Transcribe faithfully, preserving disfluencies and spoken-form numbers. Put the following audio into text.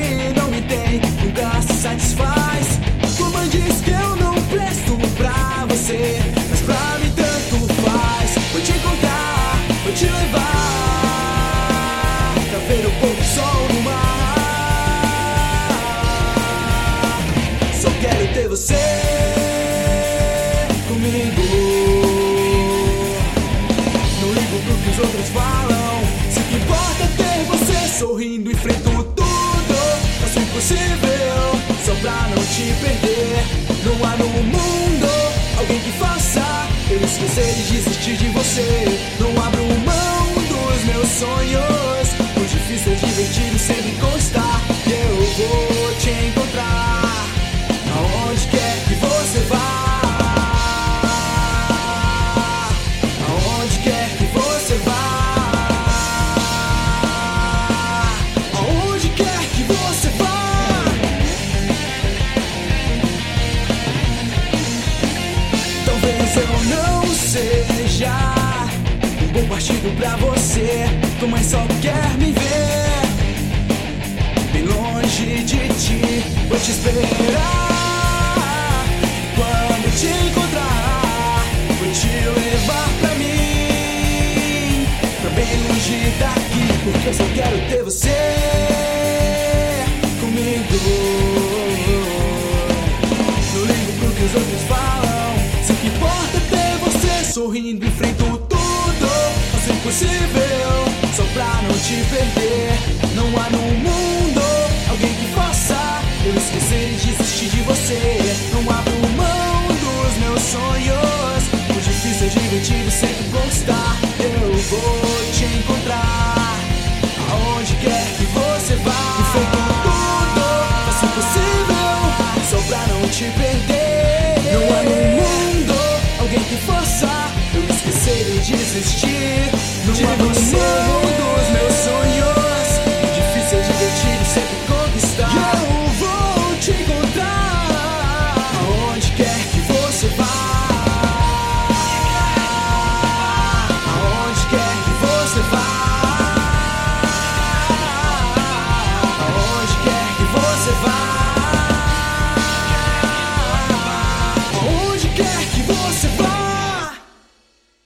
que não me tem nunca se satisfaz. Tua mãe diz que eu não presto pra você, mas pra mim tanto faz. Vou te encontrar, vou te levar pra ver o pôr do sol no mar. Só quero ter você comigo. Não ligo pro que os outros falam, se o que importa é ter você sorrindo. Enfrento tudo, faço o impossível só pra não te perder. Não há no mundo alguém que faça eu esquecer e desistir de você. Não abro mão dos meus sonhos, o difícil é divertido sempre constar. E eu vou te encontrar aonde quer que você vá. Aonde quer que você vá. Aonde quer que você vá. Talvez eu não seja um bom partido pra você. Tua mãe só quer me ver bem longe de ti. Vou te esperar. Quando te encontrar, vou te levar pra mim, pra bem longe daqui, porque eu só quero ter você comigo. Não ligo pro que os outros falam, se o que importa é ter você sorrindo. Enfrento tudo, faço o impossível só pra não te perder. Não há no mundo alguém que faça eu esquecer e desistir de você. Não abro mão dos meus sonhos, o difícil é divertido sempre constar. Eu vou te encontrar aonde quer que você vá. Enfrento tudo, faço o impossível só pra não te perder. Não há no mundo alguém que faça eu esquecer e desistir de você.